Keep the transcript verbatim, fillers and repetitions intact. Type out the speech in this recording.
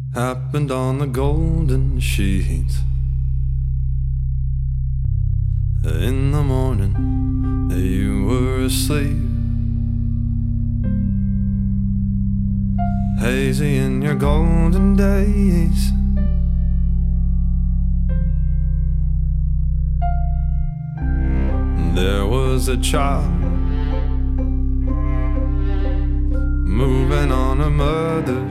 happened on the golden sheet. In the morning, you were asleep, hazy in your golden days. There was a child moving on a mother's